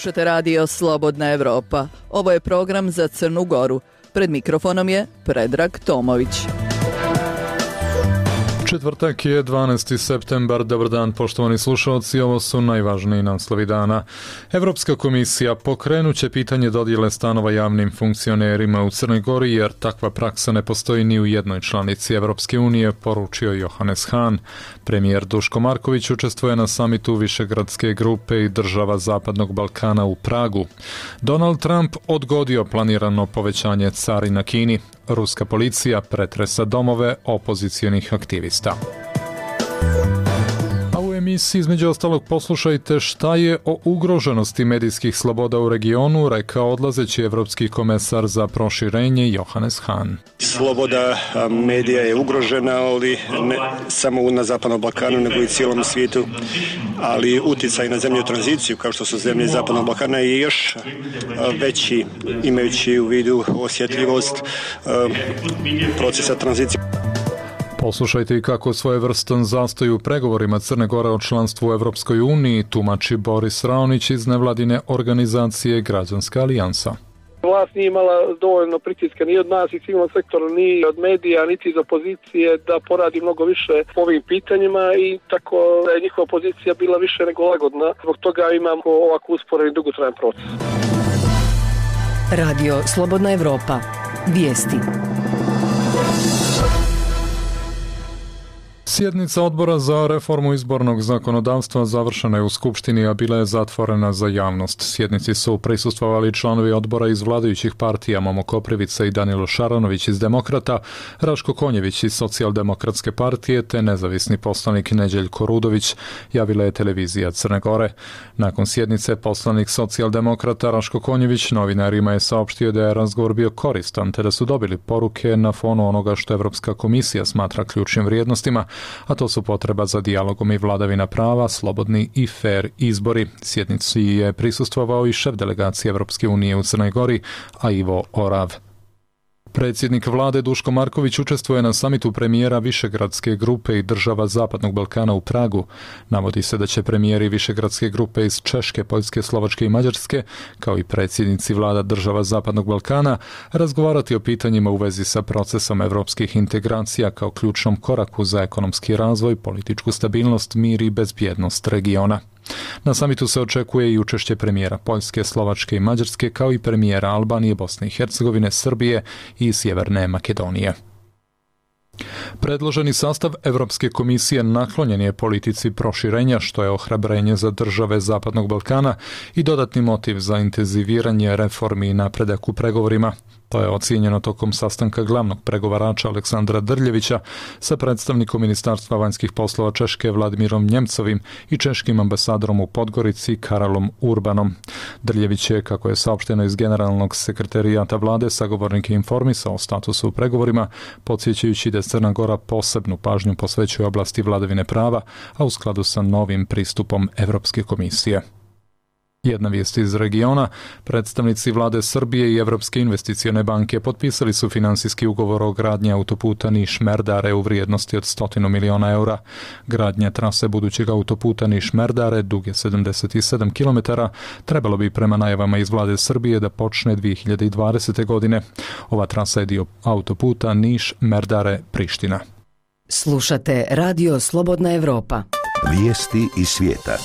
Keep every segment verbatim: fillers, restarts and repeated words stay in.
Slušate radio Slobodna Evropa. Ovo je program za Crnu Goru. Pred mikrofonom je Predrag Tomović. Četvrtak je dvanaesti septembar. Dobar dan, poštovani slušalci. Ovo su najvažniji naslovi dana. Evropska komisija pokrenut će pitanje dodjele stanova javnim funkcionerima u Crnoj Gori, jer takva praksa ne postoji ni u jednoj članici Evropske unije, poručio Johannes Hahn. Premijer Duško Marković učestvuje na samitu Višegradske grupe i država Zapadnog Balkana u Pragu. Donald Trump odgodio planirano povećanje carina Kini. Ruska policija pretresa domove opozicionih aktivista. A u emisiji između ostalog poslušajte šta je o ugroženosti medijskih sloboda u regionu rekao odlazeći evropski komesar za proširenje Johannes Hahn. Sloboda medija je ugrožena, ali ne samo na Zapadnom Balkanu, nego i cijelom svijetu, ali utjecaj na zemlje u tranziciju, kao što su zemlje Zapadnog Balkana, je još veći, imajući u vidu osjetljivost procesa tranzicije. Poslušajte i kako svojevrstan zastoj u pregovorima Crne Gore o članstvu u Evropskoj uniji tumači Boris Raonić iz nevladine organizacije Građanska alijansa. Vlast nije imala dovoljno pritiska ni od nas i civilnog sektora, ni od medija, niti iz opozicije da poradi mnogo više po ovim pitanjima i tako je njihova pozicija bila više nego lagodna. Zbog toga imamo ovako usporen i dugotrajan proces. Radio Slobodna Evropa. Vijesti. Sjednica odbora za reformu izbornog zakonodavstva završena je u Skupštini, a bila je zatvorena za javnost. Sjednici su prisustvovali članovi odbora iz vladajućih partija Momo Koprivica i Danilo Šaranović iz Demokrata, Raško Konjević iz Socijaldemokratske partije te nezavisni poslanik Neđeljko Rudović, javila je televizija Crne Gore. Nakon sjednice poslanik Socijaldemokrata Raško Konjević novinarima je saopštio da je razgovor bio koristan te da su dobili poruke na fonu onoga što Evropska komisija smatra ključnim vrijednostima, a to su potreba za dijalogom i vladavina prava, slobodni i fer izbori. Sjednici je prisustvovao i šef delegacije Evropske unije u Crnoj Gori, a Ivo Orav. Predsjednik vlade Duško Marković učestvuje na samitu premijera Višegradske grupe i država Zapadnog Balkana u Pragu. Navodi se da će premijeri Višegradske grupe iz Češke, Poljske, Slovačke i Mađarske, kao i predsjednici vlada država Zapadnog Balkana, razgovarati o pitanjima u vezi sa procesom evropskih integracija kao ključnom koraku za ekonomski razvoj, političku stabilnost, mir i bezbjednost regiona. Na samitu se očekuje i učešće premijera Poljske, Slovačke i Mađarske, kao i premijera Albanije, Bosne i Hercegovine, Srbije i Sjeverne Makedonije. Predloženi sastav Evropske komisije naklonjen je politici proširenja, što je ohrabrenje za države Zapadnog Balkana i dodatni motiv za intenziviranje reformi i napredak u pregovorima. To je ocijenjeno tokom sastanka glavnog pregovarača Aleksandra Drljevića sa predstavnikom Ministarstva vanjskih poslova Češke Vladimirom Njemcovim i češkim ambasadorom u Podgorici Karolom Urbanom. Drljević je, kako je saopšteno iz generalnog sekretarijata vlade, sagovornike informisao o statusu u pregovorima, podsjećajući da Crna Gora posebnu pažnju posvećuje oblasti vladavine prava, a u skladu sa novim pristupom Evropske komisije. Jedna vijest iz regiona, predstavnici vlade Srbije i Evropske investicione banke potpisali su finansijski ugovor o gradnji autoputa Niš-Merdare u vrijednosti od stotinu miliona eura. Gradnja trase budućeg autoputa Niš-Merdare, duge sedamdeset sedam kilometara, trebalo bi prema najavama iz vlade Srbije da počne dvije hiljade dvadesete. godine. Ova trasa je dio autoputa Niš-Merdare-Priština. Slušate Radio Slobodna Evropa. Vijesti iz svijeta.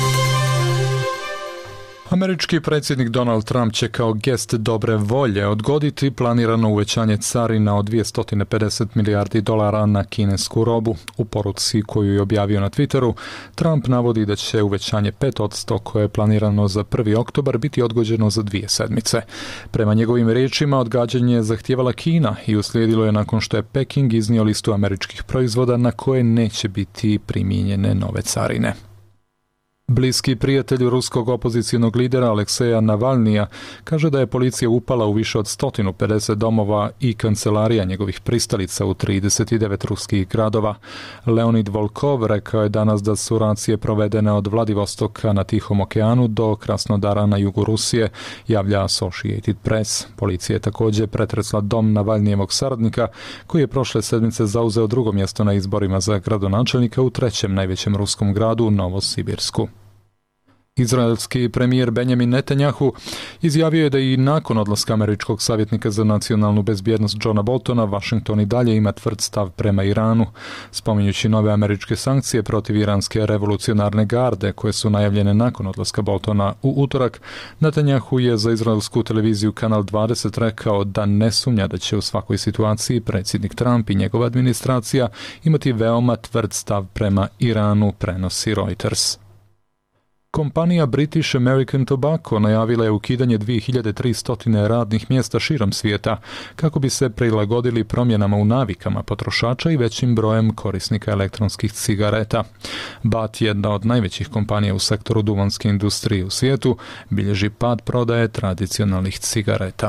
Američki predsjednik Donald Trump će kao gest dobre volje odgoditi planirano uvećanje carina od dvjesto pedeset milijardi dolara na kinesku robu. U poruci koju je objavio na Twitteru, Trump navodi da će uvećanje pet posto koje je planirano za prvi oktobar biti odgođeno za dvije sedmice. Prema njegovim riječima, odgađanje je zahtijevala Kina i uslijedilo je nakon što je Peking iznio listu američkih proizvoda na koje neće biti primijenjene nove carine. Bliski prijatelj ruskog opozicionog lidera Alekseja Navalnija kaže da je policija upala u više od sto pedeset domova i kancelarija njegovih pristalica u trideset devet ruskih gradova. Leonid Volkov rekao je danas da su racije provedene od Vladivostoka na Tihom okeanu do Krasnodara na jugu Rusije, javlja Associated Press. Policija je također pretresla dom Navalnijevog saradnika, koji je prošle sedmice zauzeo drugo mjesto na izborima za gradonačelnika u trećem najvećem ruskom gradu, Novosibirsku. Izraelski premijer Benjamin Netanjahu izjavio je da i nakon odlaska američkog savjetnika za nacionalnu bezbjednost Johna Boltona, Washington i dalje ima tvrd stav prema Iranu. Spominjući nove američke sankcije protiv iranske revolucionarne garde koje su najavljene nakon odlaska Boltona u utorak, Netanjahu je za izraelsku televiziju Kanal dvadeset rekao da ne sumnja da će u svakoj situaciji predsjednik Trump i njegova administracija imati veoma tvrd stav prema Iranu, prenosi Reuters. Kompanija British American Tobacco najavila je ukidanje dvije hiljade tristo radnih mjesta širom svijeta kako bi se prilagodili promjenama u navikama potrošača i većim brojem korisnika elektronskih cigareta. B A T, jedna od najvećih kompanija u sektoru duvanske industrije u svijetu, bilježi pad prodaje tradicionalnih cigareta.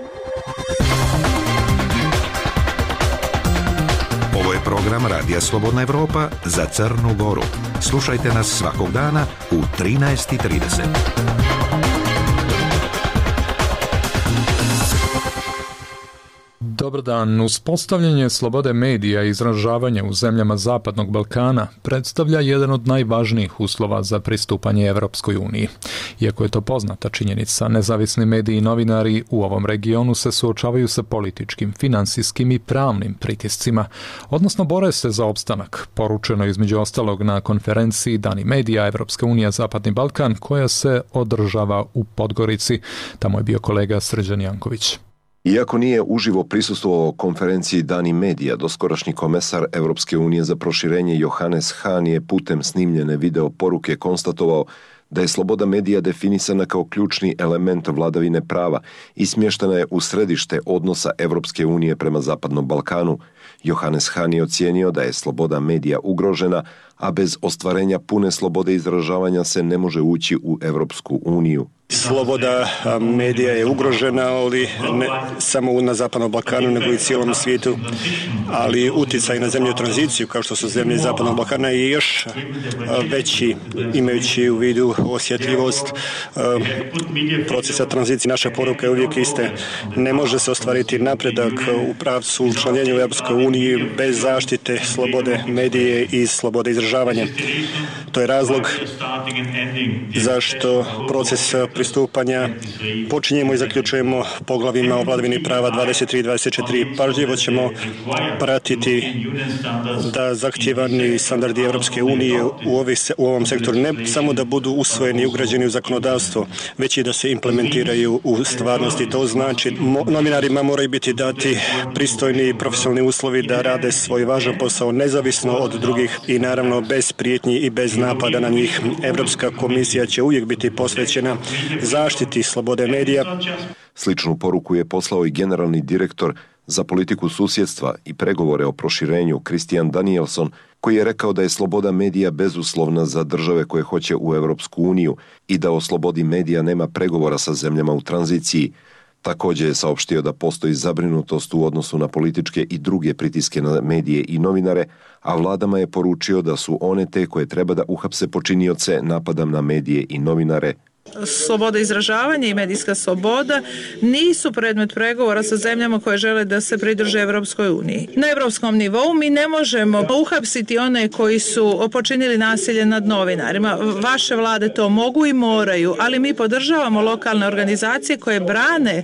Ovo je program Radija Slobodna Evropa za Crnu Goru. Slušajte nas svakog dana u trinaest i trideset. Dobar dan. Uspostavljanje slobode medija i izražavanja u zemljama Zapadnog Balkana predstavlja jedan od najvažnijih uslova za pristupanje Evropskoj uniji. Iako je to poznata činjenica, nezavisni mediji i novinari u ovom regionu se suočavaju sa političkim, finansijskim i pravnim pritiscima, odnosno bore se za opstanak, poručeno između ostalog na konferenciji Dani medija Evropska unija Zapadni Balkan, koja se održava u Podgorici. Tamo je bio kolega Srđan Janković. Iako nije uživo prisustvovao konferenciji Dani medija, doskorašnji komesar Evropske unije za proširenje Johannes Hahn je putem snimljene video poruke konstatovao da je sloboda medija definisana kao ključni element vladavine prava i smještena je u središte odnosa Evropske unije prema Zapadnom Balkanu. Johannes Hahn je ocijenio da je sloboda medija ugrožena, a bez ostvarenja pune slobode izražavanja se ne može ući u Evropsku uniju. Sloboda medija je ugrožena, ali ne samo na Zapadnom Balkanu, nego i cijelom svijetu, ali utjecaj na zemlje u tranziciju, kao što su zemlje Zapadnog Balkana, je još veći, imajući u vidu osjetljivost procesa tranzicije. Naša poruka je uvijek iste. Ne može se ostvariti napredak u pravcu učlanjenja u Europskoj uniji bez zaštite slobode medije i slobode izražavanja. To je razlog zašto proces pristupanja počinjemo i zaključujemo poglavljima o vladavini prava dvadeset tri i dvadeset četiri. Pažljivo ćemo pratiti da zahtijevani standardi Europske unije u, ovi, u ovom sektoru ne samo da budu usvojeni i ugrađeni u zakonodavstvo, već i da se implementiraju u stvarnosti. To znači mo, novinarima moraju biti dati pristojni i profesionalni uslovi da rade svoj važan posao nezavisno od drugih i naravno bez prijetnji i bez napada na njih. Europska komisija će uvijek biti posvećena zaštiti slobode medija. Sličnu poruku je poslao i generalni direktor za politiku susjedstva i pregovore o proširenju Christian Danielson, koji je rekao da je sloboda medija bezuslovna za države koje hoće u Europsku uniju i da o slobodi medija nema pregovora sa zemljama u tranziciji. Također je saopštio da postoji zabrinutost u odnosu na političke i druge pritiske na medije i novinare, a vladama je poručio da su one te koje treba da uhapse počinioce napada na medije i novinare. Sloboda izražavanja i medijska sloboda nisu predmet pregovora sa zemljama koje žele da se pridruže Evropskoj uniji. Na evropskom nivou mi ne možemo uhapsiti one koji su počinili nasilje nad novinarima. Vaše vlade to mogu i moraju, ali mi podržavamo lokalne organizacije koje brane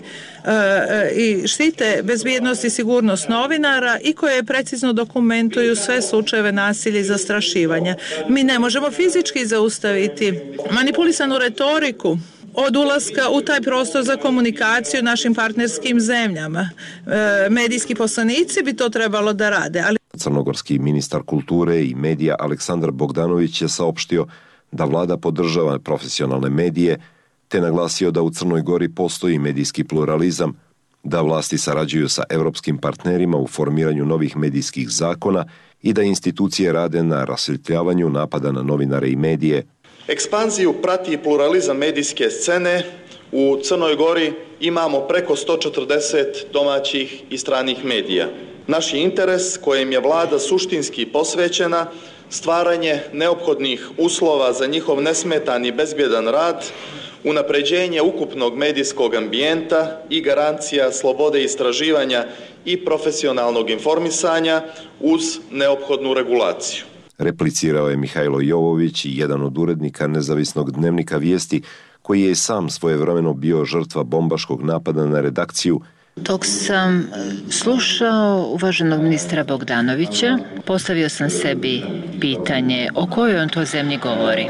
i štite bezbjednost i sigurnost novinara i koje precizno dokumentuju sve slučajeve nasilja i zastrašivanja. Mi ne možemo fizički zaustaviti manipulisanu retoriku od ulaska u taj prostor za komunikaciju našim partnerskim zemljama. E, medijski poslanici bi to trebalo da rade. Ali... Crnogorski ministar kulture i medija Aleksandar Bogdanović je saopštio da vlada podržava profesionalne medije, te naglasio da u Crnoj Gori postoji medijski pluralizam, da vlasti sarađuju sa europskim partnerima u formiranju novih medijskih zakona i da institucije rade na rasvjetljavanju napada na novinare i medije. Ekspanziju prati pluralizam medijske scene. U Crnoj Gori imamo preko sto četrdeset domaćih i stranih medija. Naš je interes, kojem je vlada suštinski posvećena, stvaranje neophodnih uslova za njihov nesmetan i bezbjedan rad, unapređenje ukupnog medijskog ambijenta i garancija slobode istraživanja i profesionalnog informisanja uz neophodnu regulaciju. replicirao je Mihajlo Jovović, jedan od urednika nezavisnog dnevnika Vijesti, koji je sam svojevremeno bio žrtva bombaškog napada na redakciju. Dok sam slušao uvaženog ministra Bogdanovića, postavio sam sebi pitanje o kojoj on to zemlji govori.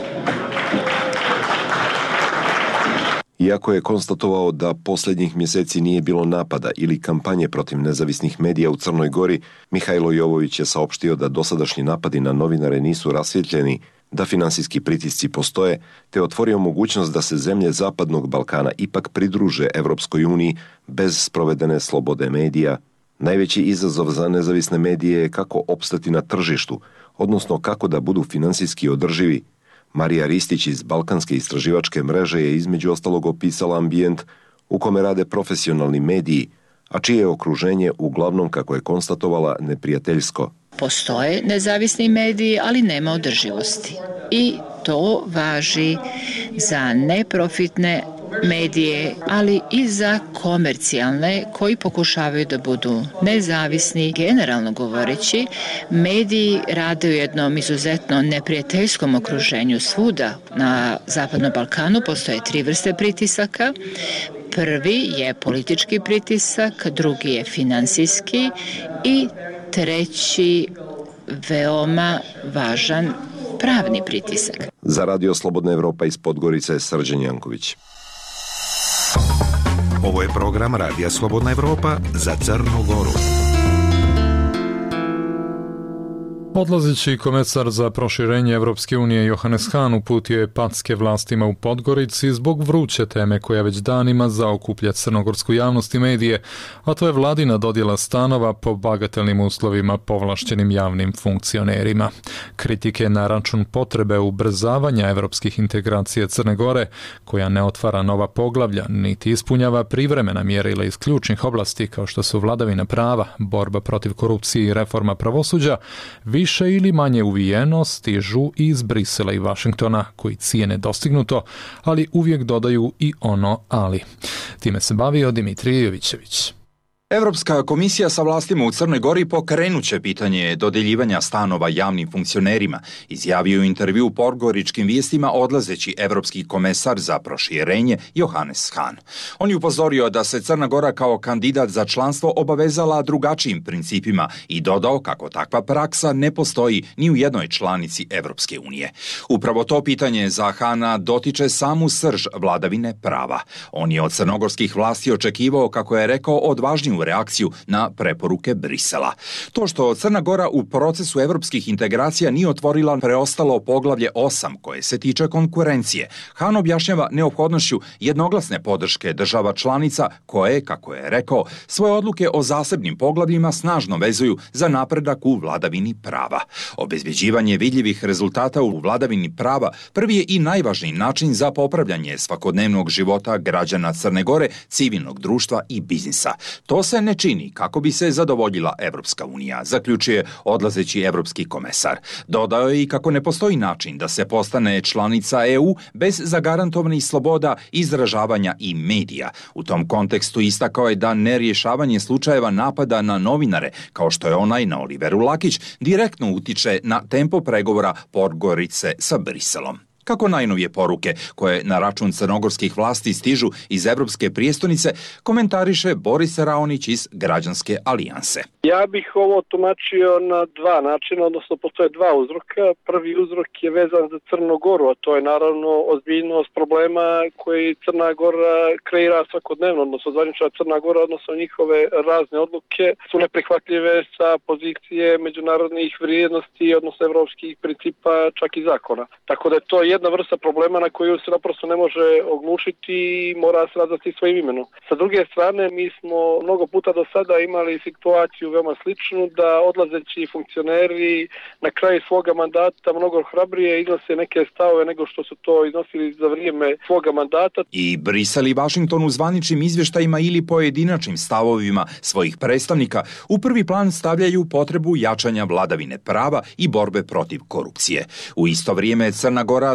Iako je konstatovao da posljednjih mjeseci nije bilo napada ili kampanje protiv nezavisnih medija u Crnoj Gori, Mihajlo Jovović je saopštio da dosadašnji napadi na novinare nisu rasvjetljeni, da finansijski pritisci postoje, te otvorio mogućnost da se zemlje Zapadnog Balkana ipak pridruže Evropskoj uniji bez sprovedene slobode medija. Najveći izazov za nezavisne medije je kako opstati na tržištu, odnosno kako da budu finansijski održivi. Marija Ristić iz Balkanske istraživačke mreže je između ostalog opisala ambijent u kome rade profesionalni mediji, a čije je okruženje uglavnom, kako je konstatovala, neprijateljsko. Postoje nezavisni mediji, ali nema održivosti. I to važi za neprofitne medije, ali i za komercijalne koji pokušavaju da budu nezavisni. Generalno govoreći, mediji rade u jednom izuzetno neprijateljskom okruženju svuda. Na Zapadnom Balkanu postoje tri vrste pritisaka. Prvi je politički pritisak, drugi je finansijski i treći veoma važan pravni pritisak. Za Radio Slobodna Evropa iz Podgorice, Srđan Janković. Ovo je program Radija Slobodna Evropa za Crnu Goru. Odlazeći komesar za proširenje Evropske unije Johannes Hahn uputio je packe vlastima u Podgorici zbog vruće teme koja već danima zaokuplja crnogorsku javnost i medije, a to je vladina dodjela stanova po bagatelnim uslovima povlašćenim javnim funkcionerima. Kritike na račun potrebe ubrzavanja evropskih integracija Crne Gore, koja ne otvara nova poglavlja, niti ispunjava privremena mjerila iz ključnih oblasti kao što su vladavina prava, borba protiv korupcije i reforma pravosuđa, više ili manje uvijeno stižu iz Brisela i Vašingtona, koji cijene dostignuto, ali uvijek dodaju i ono ali. Time se bavio Dimitrije Jovićević. Evropska komisija sa vlastima u Crnoj Gori pokrenut će pitanje dodjeljivanja stanova javnim funkcionerima, izjavio u intervju Podgoričkim vijestima odlazeći evropski komesar za proširenje Johannes Hahn. On je upozorio da se Crna Gora kao kandidat za članstvo obavezala drugačijim principima i dodao kako takva praksa ne postoji ni u jednoj članici Evropske unije. Upravo to pitanje za Hahna dotiče samu srž vladavine prava. On je od crnogorskih vlasti očekivao, kako je rekao, odvažniju reakciju na preporuke Brisela. To što Crna Gora u procesu evropskih integracija nije otvorila preostalo poglavlje osam koje se tiče konkurencije, Hahn objašnjava neophodnošću jednoglasne podrške država članica koje, kako je rekao, svoje odluke o zasebnim poglavljima snažno vezuju za napredak u vladavini prava. Obezbeđivanje vidljivih rezultata u vladavini prava prvi je i najvažniji način za popravljanje svakodnevnog života građana Crne Gore, civilnog društva i biznisa. To se ne čini kako bi se zadovoljila Evropska unija, zaključuje odlazeći evropski komesar. Dodao je i kako ne postoji način da se postane članica E U bez zagarantovanih sloboda izražavanja i medija. U tom kontekstu istakao je da nerješavanje slučajeva napada na novinare, kao što je onaj na Oliveru Lakić, direktno utiče na tempo pregovora Podgorice sa Briselom. Kako najnovije poruke koje na račun crnogorskih vlasti stižu iz Evropske prijestolnice, komentariše Boris Raonić iz Građanske alijanse. Ja bih ovo tumačio na dva načina, odnosno postoje dva uzroka. Prvi uzrok je vezan za Crnu Goru, a to je naravno ozbiljnost problema koji Crna Gora kreira svakodnevno, odnosno zvanična Crna Gora, odnosno njihove razne odluke su neprihvatljive sa pozicije međunarodnih vrijednosti, odnosno evropskih principa, čak i zakona. Tako da je to jedna vrsta problema na koju se naprosto ne može oglušiti i mora se nazvati svojim imenom. Sa druge strane, mi smo mnogo puta do sada imali situaciju veoma sličnu da odlazeći funkcioneri na kraju svoga mandata mnogo hrabrije iznose neke stavove nego što su to iznosili za vrijeme svoga mandata. I Brisel i Vašington u zvaničnim izvještajima ili pojedinačnim stavovima svojih predstavnika u prvi plan stavljaju potrebu jačanja vladavine prava i borbe protiv korupcije. U isto vrijeme Crna Gora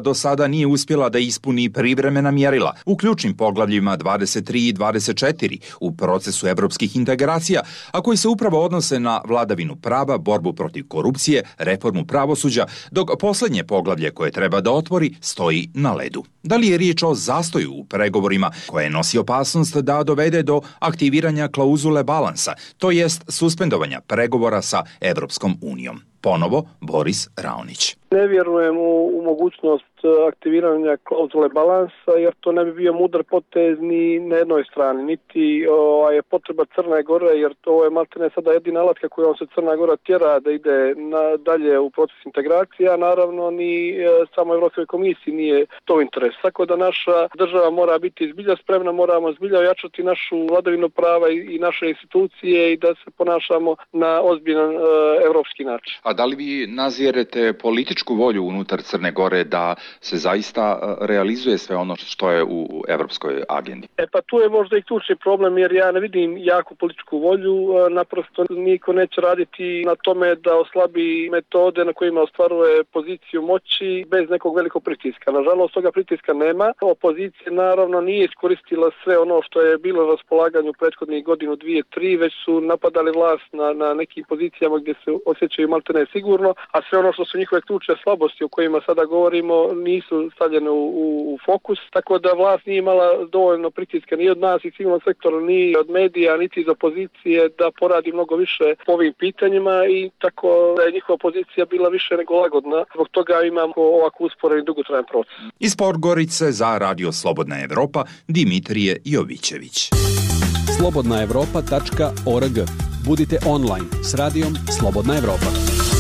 do sada nije uspjela da ispuni privremena mjerila u ključnim poglavljima dvadeset tri i dvadeset četiri u procesu evropskih integracija, a koji se upravo odnose na vladavinu prava, borbu protiv korupcije, reformu pravosuđa, dok posljednje poglavlje koje treba da otvori stoji na ledu. Da li je riječ o zastoju u pregovorima koje nosi opasnost da dovede do aktiviranja klauzule balansa, to jest suspendovanja pregovora sa Evropskom unijom? Ponovo Boris Raonić. Ne vjerujem u, u mogućnost aktiviranja klauzule balansa, jer to ne bi bio mudar potez ni na jednoj strani, niti o, je potreba Crne Gore, jer to je maltene sada jedina alatka kojom se Crna Gora tjera da ide na, dalje u proces integracija, naravno ni e, samo Evropskoj komisiji nije to interes. Tako da naša država mora biti zbilja spremna, moramo zbilja ojačati našu vladavinu prava i, i naše institucije i da se ponašamo na ozbiljan e, evropski način. A da li vi nazirete političku volju unutar Crne Gore da se zaista realizuje sve ono što je u evropskoj agendi? E pa tu je možda i ključni problem, jer ja ne vidim jaku političku volju, naprosto niko neće raditi na tome da oslabi metode na kojima ostvaruje poziciju moći bez nekog velikog pritiska. Nažalost, toga pritiska nema. Opozicija naravno nije iskoristila sve ono što je bilo na raspolaganju prethodnih godinu, dvije, tri, već su napadali vlast na, na nekim pozicijama gdje se osjećaju maltene sigurno, a sve ono što su njihove ključne slabosti o kojima sada govorimo nisu stavljene u, u, u fokus, tako da vlast nije imala dovoljno pritiska ni od nas i civilnog sektora, ni od medija, niti iz opozicije da poradi mnogo više po ovim pitanjima i tako da je njihova pozicija bila više nego lagodna. Zbog toga imamo ovako usporen i dugotrajan proces. Iz Podgorice za Radio Slobodna Evropa Dimitrije Jovićević. slobodna evropa tačka org. Budite online s radijom Slobodna Evropa.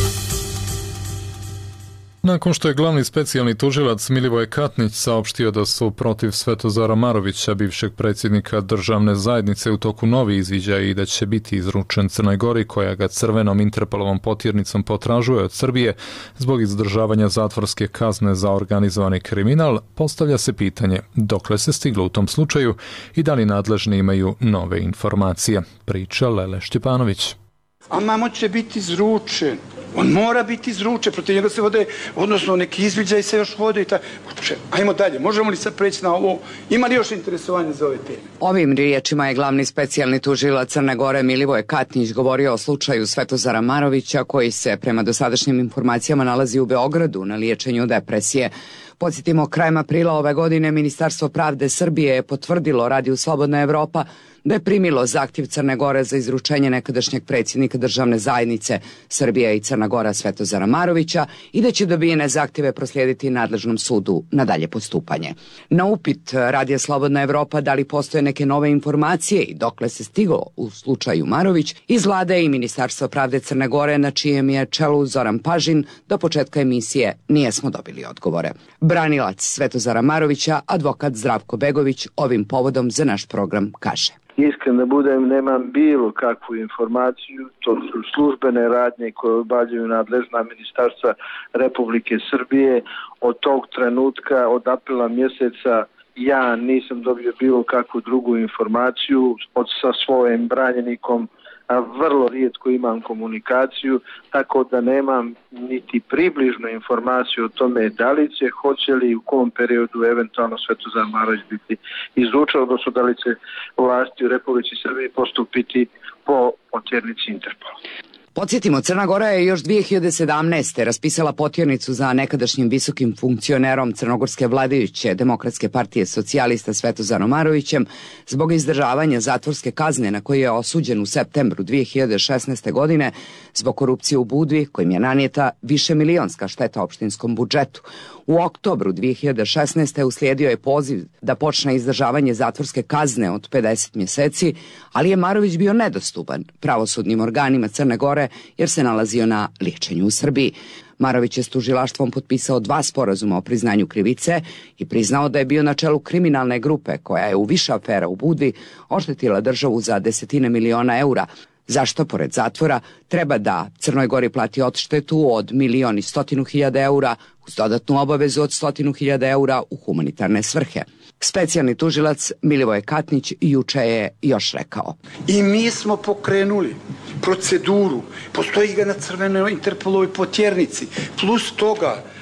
Nakon što je glavni specijalni tužilac Milivoje Katnić saopštio da su protiv Svetozara Marovića, bivšeg predsjednika državne zajednice, u toku novi izviđaj i da će biti izručen Crnoj Gori, koja ga crvenom Interpolovom potjernicom potražuje od Srbije zbog izdržavanja zatvorske kazne za organizovani kriminal, postavlja se pitanje dokle se stiglo u tom slučaju i da li nadležni imaju nove informacije. Priča Lele Štjepanović. A mamo će biti izručen. On mora biti izručen, protiv njega se vode, odnosno neki izviđaj se još vode i tako. Ajmo dalje, možemo li sad preći na ovo? Ima li još interesovanja za ove teme? Ovim riječima je glavni specijalni tužilac Crne Gore Milivoje Katnić govorio o slučaju Svetozara Marovića, koji se prema dosadašnjim informacijama nalazi u Beogradu na liječenju depresije. Podsjetimo, krajem aprila ove godine Ministarstvo pravde Srbije je potvrdilo Radiju Slobodna Evropa da je primilo zahtjev Crne Gore za izručenje nekadašnjeg predsjednika državne zajednice Srbije i Crna Gora Svetozara Marovića i da će dobijene zahtjeve proslijediti nadležnom sudu na dalje postupanje. Na upit Radija Slobodna Evropa da li postoje neke nove informacije i dokle se stiglo u slučaju Marović, iz vlade i Ministarstva pravde Crne Gore, na čijem je čelu Zoran Pažin, do početka emisije nijesmo dobili odgovore. Branilac Svetozara Marovića, advokat Zdravko Begović, ovim povodom za naš program kaže: Iskren da budem, nemam bilo kakvu informaciju, to su službene radnje koje obavljaju nadležna ministarstva Republike Srbije. Od tog trenutka, od aprila mjeseca, ja nisam dobio bilo kakvu drugu informaciju od sa svojim branjenikom, a vrlo rijetko imam komunikaciju, tako da nemam niti približnu informaciju o tome da li će, hoće li u kom periodu eventualno Svetozar Marović biti izručen, odnosno da li će vlasti u Republici Srbiji postupiti po potjernici Interpola. Podsjetimo, Crna Gora je još dvije hiljade sedamnaeste. raspisala potjernicu za nekadašnjim visokim funkcionerom crnogorske vladajuće Demokratske partije socijalista Svetozarom Marovićem zbog izdržavanja zatvorske kazne na koju je osuđen u septembru dvije hiljade šesnaeste. godine zbog korupcije u Budvi, kojim je nanijeta višemilionska šteta opštinskom budžetu. U oktobru dvije hiljade šesnaeste. uslijedio je poziv da počne izdržavanje zatvorske kazne od pedeset mjeseci, ali je Marović bio nedostupan pravosudnim organima Crne Gore jer se nalazio na liječenju u Srbiji. Marović je s tužilaštvom potpisao dva sporazuma o priznanju krivice i priznao da je bio na čelu kriminalne grupe koja je u više afera u Budvi oštetila državu za desetine miliona eura, zašto pored zatvora treba da Crnoj Gori plati odštetu od milion i stotinu hiljada eura uz dodatnu obavezu od stotinu hiljada eura u humanitarne svrhe. Specijalni tužilac Milivoje Katnić juče je još rekao: I mi smo pokrenuli proceduru, postoji ga na crvenoj Interpolovoj potjernici, plus toga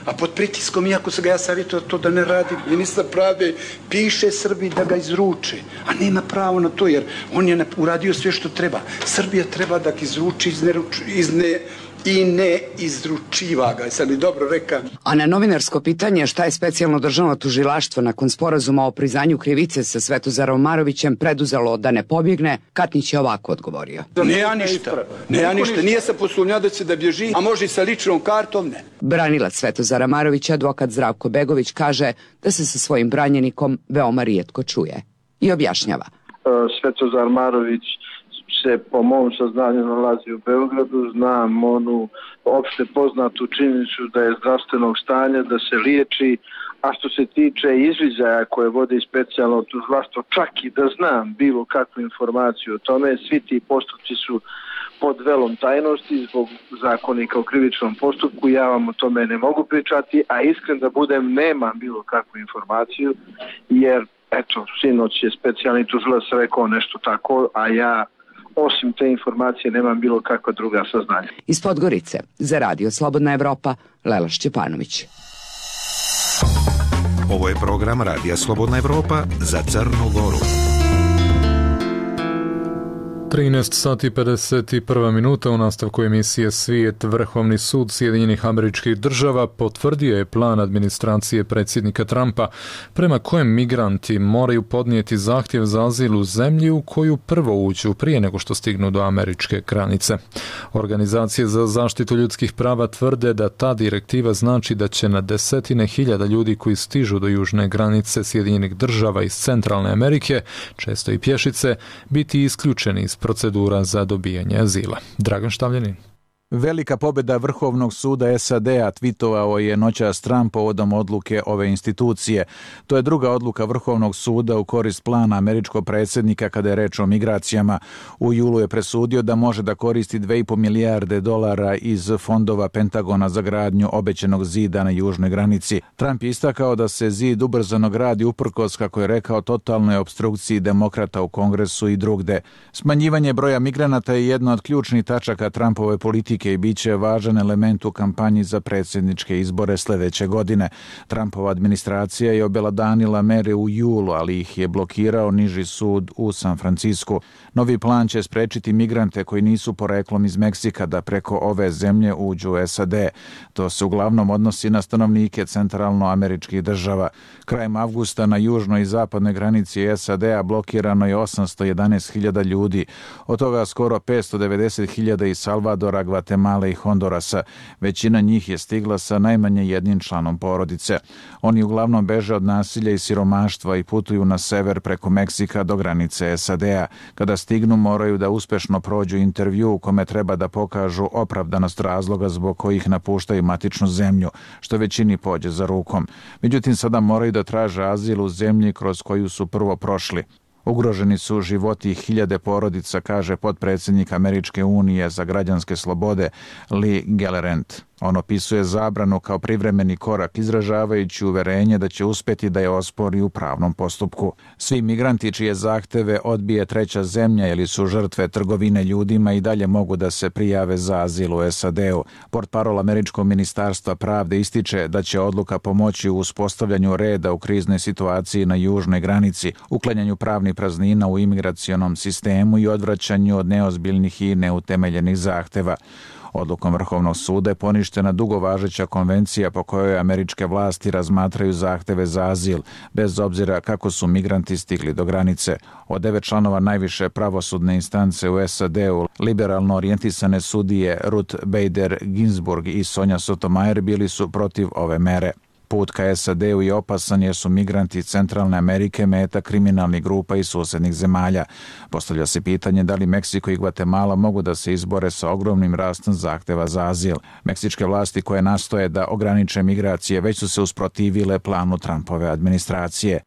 A pod pritiskom, iako se ga ja savjetio to da ne radi, ministar pravde piše Srbiji da ga izruče, a nema pravo na to jer on je uradio sve što treba. Srbija treba da ga izruči iz ne... i ne izručiva ga. Sad li dobro reka? A na novinarsko pitanje šta je specijalno državno tužilaštvo nakon sporazuma o priznanju krivice sa Svetozarom Marovićem preduzelo da ne pobjegne, Katnić je ovako odgovorio. Ne ja ništa, ne ja ništa, nije se posumnjao da će da bježi, a može i sa ličnom kartom, ne. Branilac Svetozara Marovića, advokat Zdravko Begović, kaže da se sa svojim branjenikom veoma rijetko čuje. I objašnjava. Svetozar Marović se po mom saznanju nalazi u Beogradu, znam onu opšte poznatu činjenicu da je zdravstvenog stanja, da se liječi, a što se tiče izviđaja koje vodi specijalno tužilaštvo, čak i da znam bilo kakvu informaciju o tome, svi ti postupci su pod velom tajnosti zbog zakonika o krivičnom postupku, ja vam o tome ne mogu pričati, a iskren da budem nemam bilo kakvu informaciju, jer eto, sinoć je specijalni tužilac rekao nešto tako, a ja osim te informacije nemam bilo kakva druga saznanja. Iz Podgorice, za Radio Slobodna Evropa, Lela Šćepanović. Ovo je program Radija Slobodna Evropa za Crnu Goru. trinaest sati pedeset jedna minuta u nastavku emisije Svijet. Vrhovni sud Sjedinjenih Američkih Država potvrdio je plan administracije predsjednika Trumpa prema kojem migranti moraju podnijeti zahtjev za azil u zemlji u koju prvo uđu prije nego što stignu do američke granice. Organizacije za zaštitu ljudskih prava tvrde da ta direktiva znači da će na desetine hiljada ljudi koji stižu do južne granice Sjedinjenih Država iz Centralne Amerike, često i pješice, biti isključeni iz procedura za dobijanje azila. Dragan Štavljanin. Velika pobjeda Vrhovnog suda S A D-a, tvitovao je noćas Trump povodom odluke ove institucije. To je druga odluka Vrhovnog suda u korist plana američkog predsjednika kada je reč o migracijama. U julu je presudio da može da koristi dve i po milijarde dolara iz fondova Pentagona za gradnju obećenog zida na južnoj granici. Trump je istakao da se zid ubrzano gradi uprkos, kako je rekao, totalnoj opstrukciji demokrata u Kongresu i drugde. Smanjivanje broja migranata je jedna od ključnih tačaka Trumpove politike i bit će važan element u kampanji za predsjedničke izbore sljedeće godine. Trumpova administracija je obelodanila mere u julu, ali ih je blokirao niži sud u San Francisku. Novi plan će sprečiti migrante koji nisu poreklom iz Meksika da preko ove zemlje uđu u S A D. To se uglavnom odnosi na stanovnike centralnoameričkih država. Krajem avgusta na južnoj i zapadnoj granici S A D-a blokirano je osamsto jedanaest hiljada ljudi, od toga skoro petsto devedeset hiljada iz Salvadora, Gvatemale i Hondurasa. Većina njih je stigla sa najmanje jednim članom porodice. Oni uglavnom beže od nasilja i siromaštva i putuju na sever preko Meksika do granice S A D-a. Kada stignu moraju da uspešno prođu intervju u kome treba da pokažu opravdanost razloga zbog kojih napuštaju matičnu zemlju, što većini pođe za rukom. Međutim, sada moraju da traže azil u zemlji kroz koju su prvo prošli. Ugroženi su životi hiljade porodica, kaže potpredsjednik Američke unije za građanske slobode Lee Gellerant. On opisuje zabranu kao privremeni korak, izražavajući uverenje da će uspjeti da je ospori u pravnom postupku. Svi migranti čije zahteve odbije treća zemlja ili su žrtve trgovine ljudima i dalje mogu da se prijave za azil u S A D-u. Portparol Američkog ministarstva pravde ističe da će odluka pomoći u uspostavljanju reda u kriznoj situaciji na južnoj granici, uklanjanju pravnih praznina u imigracionom sistemu i odvraćanju od neozbiljnih i neutemeljenih zahteva. Odlukom Vrhovnog suda je poništena dugo važeća konvencija po kojoj američke vlasti razmatraju zahteve za azil, bez obzira kako su migranti stigli do granice. Od devet članova najviše pravosudne instance u S A D-u, liberalno orijentisane sudije Ruth Bader Ginsburg i Sonja Sotomayor bili su protiv ove mere. Put ka S A D-u je opasan jer su migranti iz Centralne Amerike meta kriminalnih grupa i susjednih zemalja. Postavlja se pitanje da li Meksiko i Gvatemala mogu da se izbore sa ogromnim rastom zahteva za azil. Meksičke vlasti koje nastoje da ograniče migracije već su se usprotivile planu Trumpove administracije.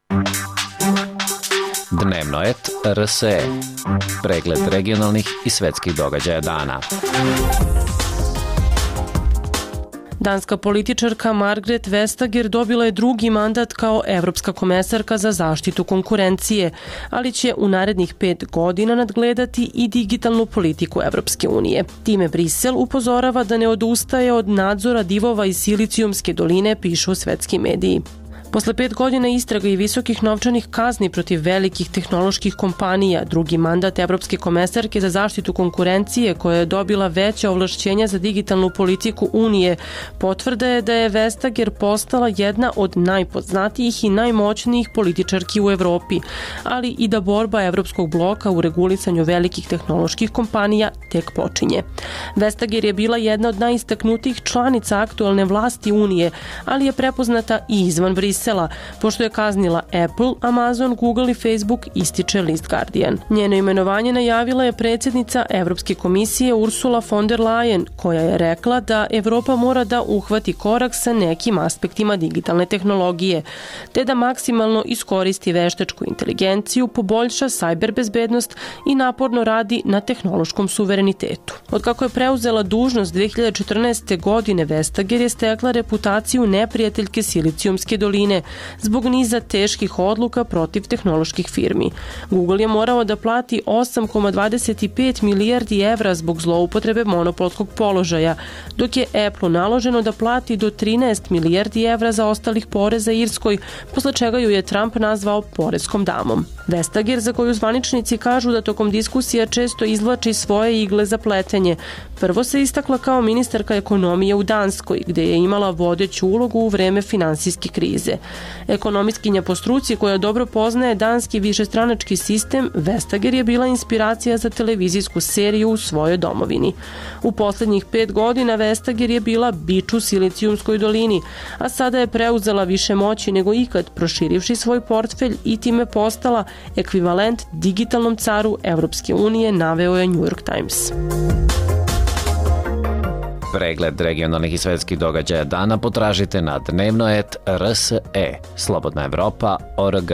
Dnevno et R S E. Pregled regionalnih i svetskih događaja dana. Danska političarka Margrethe Vestager dobila je drugi mandat kao evropska komesarka za zaštitu konkurencije, ali će u narednih pet godina nadgledati i digitalnu politiku Evropske unije. Time Brisel upozorava da ne odustaje od nadzora divova iz Silicijumske doline, pišu svetski mediji. Posle pet godina istraga i visokih novčanih kazni protiv velikih tehnoloških kompanija, drugi mandat Evropske komesarke za zaštitu konkurencije, koja je dobila veća ovlašćenja za digitalnu politiku Unije, potvrda je da je Vestager postala jedna od najpoznatijih i najmoćnijih političarki u Evropi, ali i da borba Evropskog bloka u regulisanju velikih tehnoloških kompanija tek počinje. Vestager je bila jedna od najistaknutijih članica aktualne vlasti Unije, ali je prepoznata i izvan Brisela, pošto je kaznila Apple, Amazon, Google i Facebook, ističe list Guardian. Njeno imenovanje najavila je predsjednica Evropske komisije Ursula von der Leyen, koja je rekla da Evropa mora da uhvati korak sa nekim aspektima digitalne tehnologije, te da maksimalno iskoristi veštačku inteligenciju, poboljša sajber bezbednost i naporno radi na tehnološkom suverenitetu. Od kako je preuzela dužnost dve hiljade četrnaeste. godine, Vestager je stekla reputaciju neprijateljke Silicijumske doline zbog niza teških odluka protiv tehnoloških firmi. Google je morao da plati osam zarez dvadeset pet milijardi evra zbog zloupotrebe monopolskog položaja, dok je Apple naloženo da plati do trinaest milijardi evra za ostalih poreza Irskoj, posle čega ju je Trump nazvao poreskom damom. Vestager, za koju zvaničnici kažu da tokom diskusija često izvlači svoje igle za pletenje, prvo se istakla kao ministarka ekonomije u Danskoj, gde je imala vodeću ulogu u vreme finansijske krize. Ekonomistkinja po struci koja dobro poznaje danski višestranački sistem, Vestager je bila inspiracija za televizijsku seriju u svojoj domovini. U posljednjih pet godina Vestager je bila bič u Silicijumskoj dolini, a sada je preuzela više moći nego ikad, proširivši svoj portfelj i time postala ekvivalent digitalnom caru Evropske unije, naveo je New York Times. Pregled regionalnih i svetskih događaja dana potražite na dnevno et er es e, slobodna evropa tačka org.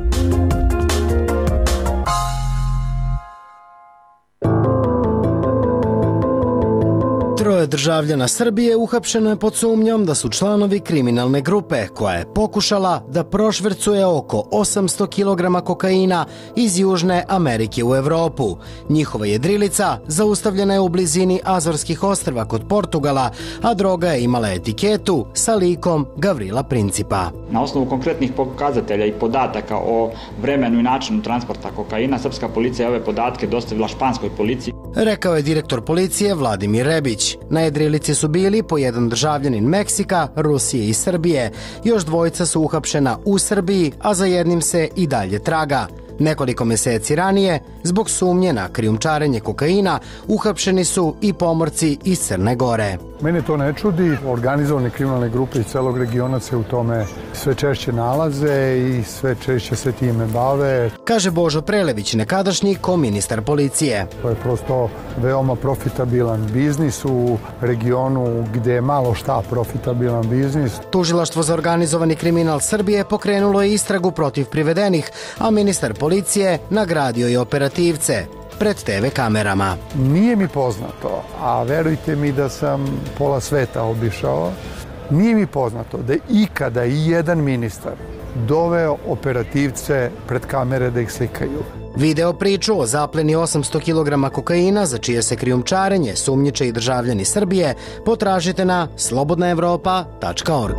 Troje državljana Srbije uhapšeno je pod sumnjom da su članovi kriminalne grupe koja je pokušala da prošvercuje oko osamsto kilograma kokaina iz Južne Amerike u Evropu. Njihova jedrilica zaustavljena je u blizini Azorskih ostrva kod Portugala, a droga je imala etiketu sa likom Gavrila Principa. Na osnovu konkretnih pokazatelja i podataka o vremenu i načinu transporta kokaina, srpska policija je ove podatke dostavila španskoj policiji. Rekao je direktor policije Vladimir Rebić. Na jedrilici su bili po jedan državljanin Meksika, Rusije i Srbije. Još dvojica su uhapšena u Srbiji, a za jednim se i dalje traga. Nekoliko meseci ranije, zbog sumnje na krijumčarenje kokaina, uhapšeni su i pomorci iz Crne Gore. Mene to ne čudi. Organizovane kriminalne grupe iz celog regiona se u tome sve češće nalaze i sve češće se time bave. Kaže Božo Prelević, nekadašnji koministar policije. To je prosto veoma profitabilan biznis u regionu gde je malo šta profitabilan biznis. Tužilaštvo za organizovani kriminal Srbije pokrenulo je istragu protiv privedenih, a ministar policije nagradio je operativce pred te ve kamerama. Nije mi poznato, a verujte mi da sam pola sveta obišao, nije mi poznato da je ikada i jedan ministar doveo operativce pred kamere da ih slikaju. Video priču o zapleni osamsto kilograma kokaina, za čije se krijumčarenje sumnjiče i državljani Srbije, potražite na slobodna evropa tačka org.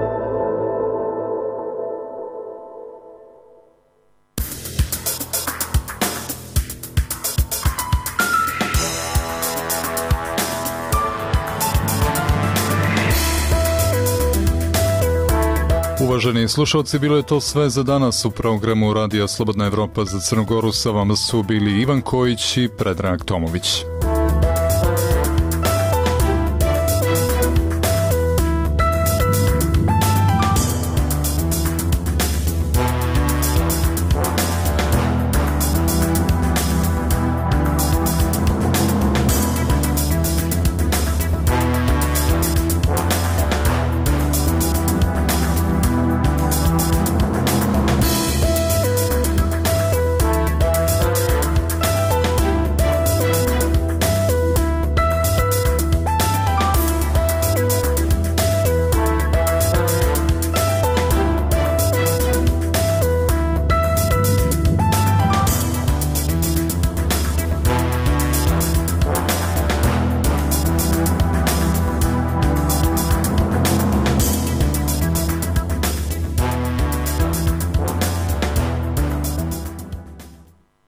Uvaženi slušalci, bilo je to sve za danas u programu Radija Slobodna Evropa za Crnu Goru. Sa vama su bili Ivan Kojić i Predrag Tomović.